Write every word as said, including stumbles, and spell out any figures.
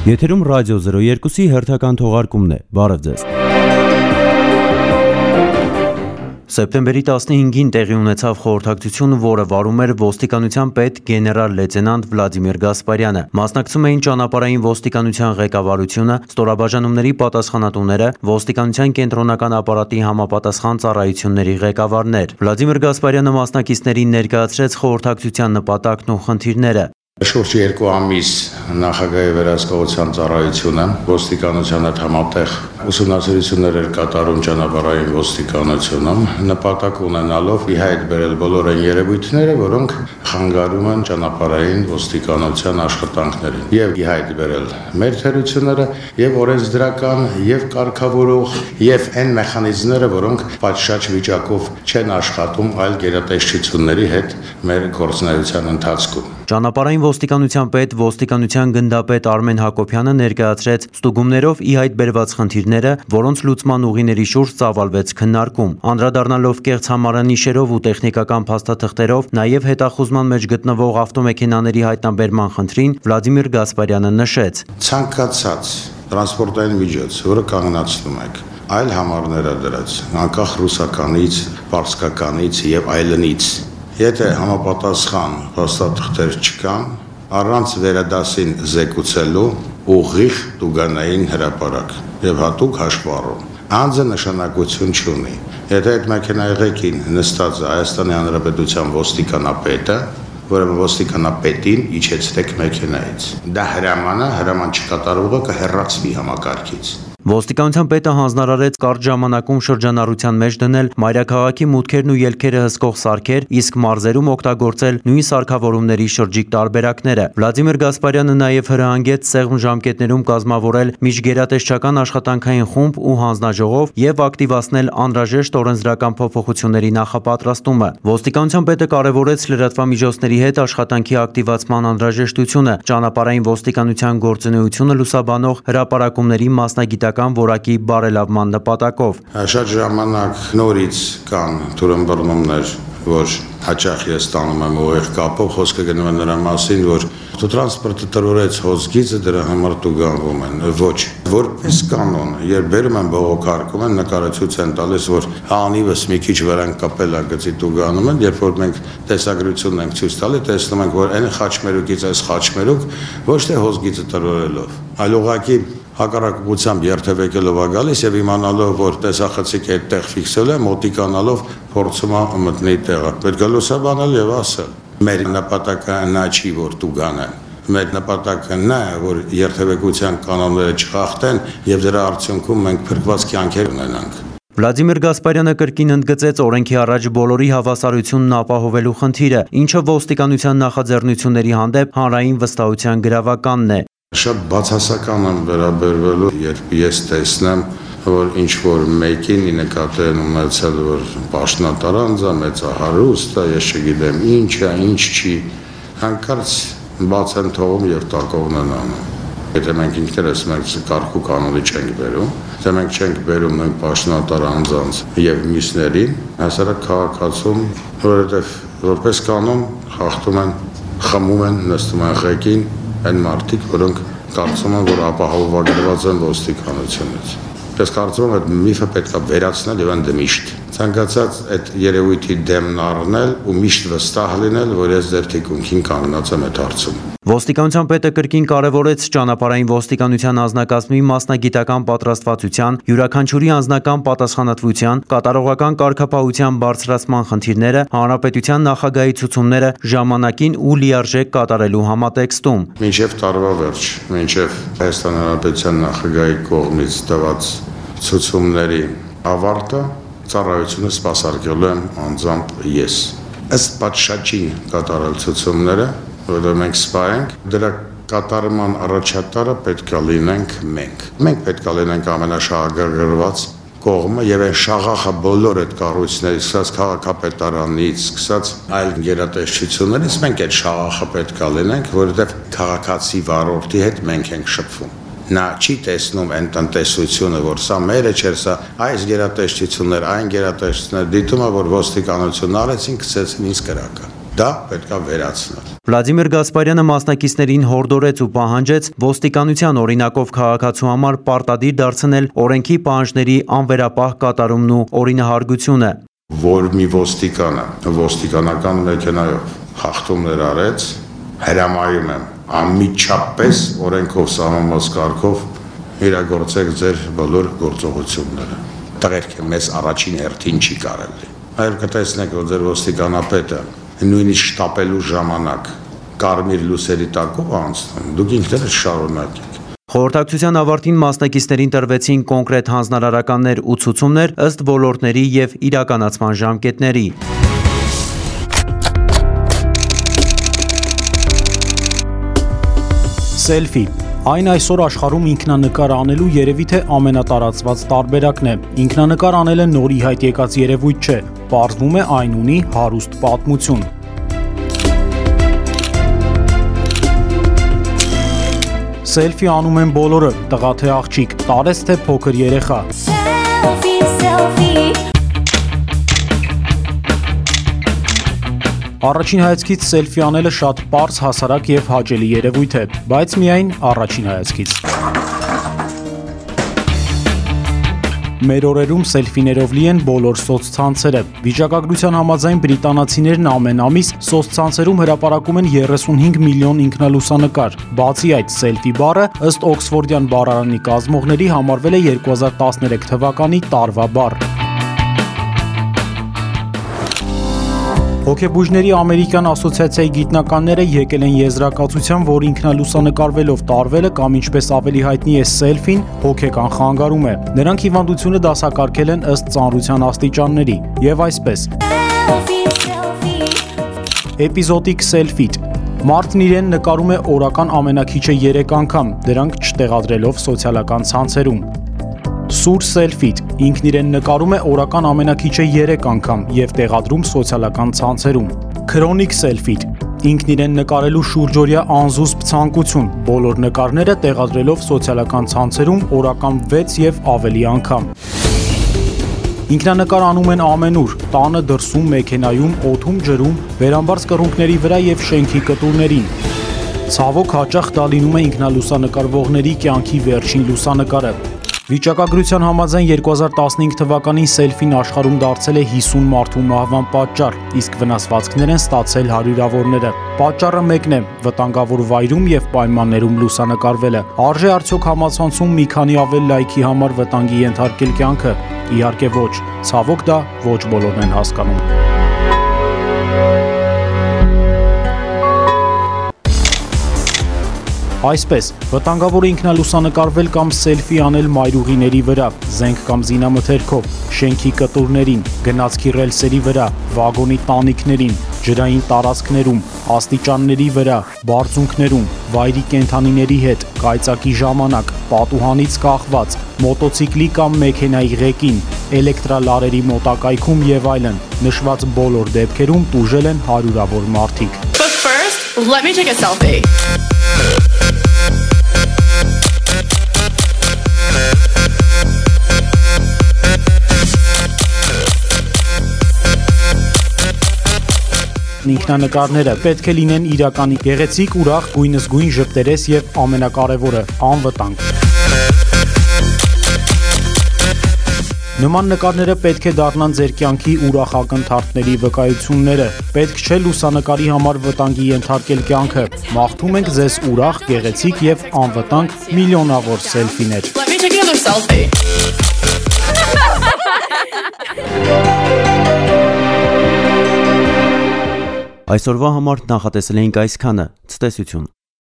Եթերում ռադիո զրո երկուսի հերթական թողարկումն է, բարև ձեզ։ Սեպտեմբերի տասնհինգին տեղի ունեցավ խորհրդակցություն, որը վարում էր ոստիկանության պետ գեներալ լեյտենանտ Վլադիմիր Գասպարյանը։ Մասնակցում էին ճանապարհային ոստիկանության ղեկավարությունը, ստորաբաժանումների պատասխանատուները, ոստիկանության կենտրոնական ապարատի համապատասխան ծառայությունների ղեկավարներ։ Վլադիմիր Գասպարյանը մասնակիցներին ներկայացրեց խորհրդակցության նպատակն ու խնդիրները։ Շուրջ երկու ամիս նախագահի վերահսկողության ծառայությունը ոստիկանության հետ համատեղ ուսումնասիրություններ էր կատարում ճանապարհային ոստիկանությունում, նպատակ ունենալով ի հայտ բերել բոլոր այն երևույթները, որոնք խանգարում են ճանապարհային ոստիկանության աշխատանքներին, եւ ի հայտ բերել մեր թերությունները եւ օրենսդրական եւ կարգավորող եւ այն մեխանիզմները, որոնք պատշաճ վիճակով չեն աշխատում այլ գերատեսչությունների հետ մեր գործունեության ընթացքում։ Ճանապարհային ոստիկանության պետ ոստիկանության գնդապետ Արմեն Հակոբյանը ներկայացրեց ստուգումներով ի հայտ բերված խնդիրները, որոնց լուծման ուղիների շուրջ ծավալվեց քննարկում։ Անդրադառնալով կեղծ համարանիշերով ու տեխնիկական փաստաթղթերով, նաև հետախուզման մեջ գտնվող ավտոմեքենաների հայտնաբերման խնդրին Վլադիմիր Գասպարյանը նշեց. Ցանկացած տրանսպորտային միջոց, որը կանգնացնում եք, այլ համարներ դրած, անկախ ռուսականից, պարսկականից եւ այլնից, եթե համապատասխան փաստաթղթեր չկան, առանց վերադասին զեկուցելու ուղիղ տուգանային հրապարակ եւ հատուկ հաշվառում անձը նշանակություն չունի։ Եթե այդ մեքենայի ղեկին նստած է Հայաստանի Հանրապետության ոստիկանապետը, որը ոստիկանապետին իջեցրեք մեքենայից, դա հրաման է, հրաման չկատարողը կհեռացվի համակարգից։ Ոստիկանության պետը հանձնարարեց կարճ ժամանակում շրջանառության մեջ դնել մայրաքաղաքի մուտքերն ու ելքերը հսկող սարքեր, իսկ մարզերում օգտագործել նույն սարքավորումների շրջիկ տարբերակները։ Վլադիմիր Գասպարյանը նաև հրահանգեց սեղմ ժամկետներում կազմավորել միջգերատեսչական աշխատանքային խումբ ու հանձնաժողով եւ ակտիվացնել անհրաժեշտ օրենսդրական փոփոխությունների նախապատրաստումը։ Ոստիկանության պետը կարևորեց լրատվամիջոցների հետ աշխատանքի ակտիվացման անհրաժեշտությունը, ճանապարհային ոստիկանության գործունեությունը լուսաբանող հրապարակումների մասնագիտական որակի բարելավման նպատակով։ Շատ ժամանակ նորից կան թուրմբռնումներ, որ հաճախ ես ստանում եմ ուղիղ կապով, խոսքը գնում է նրա մասին, որ տրանսպորտը տրորեց հոսքիցը, դրա համար տուգանվում են։ Ոչ, որպես կանոն, երբ բերում են բողոքարկում են, նկարացույց են տալիս, որ անիվս մի քիչ վրան կապել է գծի տուգանում են, երբ որ մենք տեսագրությունն ենք ցույց տալի, տեսնում ենք, որ այն խաչմերուկից այս խաչմերուկ ոչ թե հոսքիցը տրորելով, այլ ուղղակի հակառակությամբ երթևեկելով է գալիս եւ իմանալով, որ տեսախցիկը այդտեղ ֆիքսել է, մոտիկանալով փորձում է մտնի տեղը։ Պետք է լուսաբանել եւ ասել։ Մեր նպատակը նա չի, որ տուգանեն։ Մեր նպատակը նա է, որ երթևեկության կանոնները չխախտեն եւ դրա արդյունքում մենք փրկված կյանքեր ունենանք։ Վլադիմիր Գասպարյանը կրկին ընդգծեց օրենքի առաջ բոլորի հավասարությունն ապահովելու խնդիրը, ինչը ոստիկանության նախաձեռնությունների հանդեպ հանրային վստահության գրավականն է։ Շատ բացասական եմ վերաբերվելու, երբ ես տեսնեմ, որ ինչ-որ մեկին նկատի են ունեցել, որ պաշտոնատարանձ է, մեծահարուստ է, ես չգիտեմ ինչ է, ինչ չի, հանկարծ բաց են թողում եւ տակովն են անում։ Եթե մենք ինքներս մենք կարգ ու կանոնի չենք բերում, թե մենք չենք բերում նույն պաշտոնատար անձանց եւ մյուսներին, հասարակ քաղաքացում, որովհետեւ որպես կանոն խախտում են, խմում են, նստում են ղեկին այն մարդիկ, որոնք կարծում են, որ ապահովագրված են ոստիկանությունից։ Ես կարծում եմ, այդ միֆը պետք է վերացնել եւ ընդմիշտ։ Ցանկացած այդ երևույթի դեմն առնել ու միշտ վստահ լինել, որ ես ձեր թիկունքին կանգնած եմ այդ հարցում։ Ոստիկանության պետը կրկին կարևորեց ճանապարհային ոստիկանության անձնակազմի մասնագիտական պատրաստվածության, յուրաքանչյուրի անձնական պատասխանատվության, կատարողական կարգապահության բարձրացման խնդիրները, հանրապետության նախագահի ցուցումները ժամանակին ու լիարժեք կատարելու համատեքստում։ Մինչև տարվա վերջ, մինչև Հայաստան Հանրապետության նախագահի կողմից տված ցուցումների ավարտը, ծառայությունը սպասարկելու եմ անձամբ ես։ Ըստ պատշաճին կատարել ցուցումները, որը մենք սպայենք, դրա կատարման առաջատարը պետք է լինենք մենք։ Մենք պետք է լինենք ամենաշահագրգռված կողմը եւ այն շաղախը բոլոր այդ կառույցներից, սկսած քաղաքապետարանից, սկսած այլ գերատեսչություններից, մենք այդ շաղախը պետք է լինենք, որովհետեւ քաղաքացի վարորդի հետ մենք ենք շփվում։ Նա չի տեսնում այն տնտեսությունը, որ սա մերը չէր, սա այս գերատեսչություններ, այն գերատեսչություններ, դիտում է, որ ոստիկանությունն արեցին, գցեցին ինձ կրակը։ Դա պետք է վերացնել։ Վլադիմիր Գասպարյանը մասնակիցներին հորդորեց ու պահանջեց ոստիկանության օրինակով քաղաքացու համար պարտադիր դարձնել օրենքի պահանջների անվերապահ կատարումն ու օրինահարգությունը։ Որ մի ոստիկանը ոստիկանական մեքենայով խախտումներ արեց, հրամայում եմ անմիջապես օրենքով սահմանված կարգով իրագործեք ձեր բոլոր գործողությունները։ Տղերք մեզ առաջին հերթին չի կարելի։ Այլ կտեսնեք, որ ձեր ոստիկանապետը նույնիսկ շտապելու ժամանակ կարմիր լուսերի տակով անցնում, դուք ինքներդ շարունակեք։ Խորհրդակցության ավարտին մասնակիցներին տրվեցին կոնկրետ հանձնարարականներ ու ցուցումներ ըստ ոլորտների և իրականացման ժամկետների։ Սելֆի։ Այն այսօր աշխարհում ինքնանկար անելու երևի թե ամենատարածված տարբերակն է։ Ինքնանկար անելը նոր ի հայտ եկած երևույթ չէ, պարզվում է այն ունի հարուստ պատմություն։ Սելֆի անում են բոլորը, տղա թե աղջիկ, տարեց թե փոքր երեխա։ Սելֆի, սելֆի։ Առաջին հայացքից սելֆի անելը շատ պարզ, հասարակ և հաճելի երևույթ է, բայց միայն առաջին հայացքից։ Մեր օրերում սելֆիներով լի են բոլոր սոցցանցերը։ Վիճակագրության համաձայն բրիտանացիներն ամեն ամիս սոցցանցերում հրապարակում են երեսունհինգ միլիոն ինքնալուսանկար։ Բացի այդ, սելֆի բառը ըստ Օքսֆորդյան բառարանի կազմողների համարվել է երկու հազար տասներեք թվականի տարվա բառ։ Հոգեբույժների ամերիկյան ասոցիացիայի գիտնականները եկել են եզրակացության, որ ինքնալուսանկարվելով տարվելը կամ ինչպես ավելի հայտնի է սելֆին, հոգեկան խանգարում է։ Նրանք հիվանդությունը դասակարգել են ըստ ծանրության աստիճանների, եւ այսպես։ Էպիզոդիկ սելֆիտ։ Մարդն իրեն նկարում է օրական ամենաքիչը երեք անգամ, դրանք չտեղադրելով սոցիալական ցանցերում։ Սուր սելֆիտ, ինքն իրեն նկարում է օրական ամենաքիչը երեք անգամ և տեղադրում սոցիալական ցանցերում։ Քրոնիկ սելֆիտ, ինքն իրեն նկարելու շուրջօրյա անզուսպ ցանկություն, բոլոր նկարները տեղադրելով սոցիալական ցանցերում օրական վեց և ավելի անգամ։ Ինքնանկար անում են ամենուր, տանը, դրսում, մեքենայում, օդում, ջրում, վերամբարձ կռունկների վրա և շենքի կտուրներին։ Ցավոք հաճախ դա լինում է ինքնալուսանկարվողների կյանքի վերջին լուսանկարը։ Վիճակագրության համաձայն երկու հազար տասնհինգ թվականին սելֆին աշխարհում դարձել է հիսուն մարդու մահվան պատճառ, իսկ վնասվածքներ են ստացել հարյուրավորները։ Պատճառը մեկն է՝ վտանգավոր վայրում և պայմաններում լուսանկարվելը։ Արժե արդյոք համացանցում մի քանի ավել լայքի համար վտանգի ենթարկել կյանքը։ Իհարկե ոչ, ցավոք դա ոչ բոլորն են հասկանում։ Այսպես, վտանգավոր է ինքնալուսանկարվել կամ սելֆի անել մայրուղիների վրա, զենք կամ զինամթերքով, շենքի կտուրներին, գնացքի ռելսերի վրա, վագոնի տանիքներին, ջրային տարածքներում, աստիճանների վրա, բարձունքներում, վայրի կենդանիների հետ, կայծակի ժամանակ, պատուհանից կախված, մոտոցիկլի կամ մեքենայի ղեկին, էլեկտրալարերի մոտակայքում և այլն, նշված բոլոր դեպքերում տուժել են հարյուրավոր մարդիկ։ But first, let me take a selfie. Ինքնանկարները պետք է լինեն իրականի, գեղեցիկ, ուրախ, գույնզգույն, ժպտերես և ամենակարևորը՝ անվտանգ։ Նման նկարները պետք է դառնան ձեր կյանքի ուրախ ակնթարթների վկայությունները։ Պետք չէ լուսանկարի համար վտանգի ենթարկել կյանքը։ Մաղթում ենք ձեզ ուրախ, գեղեցիկ և անվտանգ միլիոնավոր սելֆիներ։ Let me take another selfie. Այսօրվա համար նախատեսել էինք այսքանը, ցտեսություն։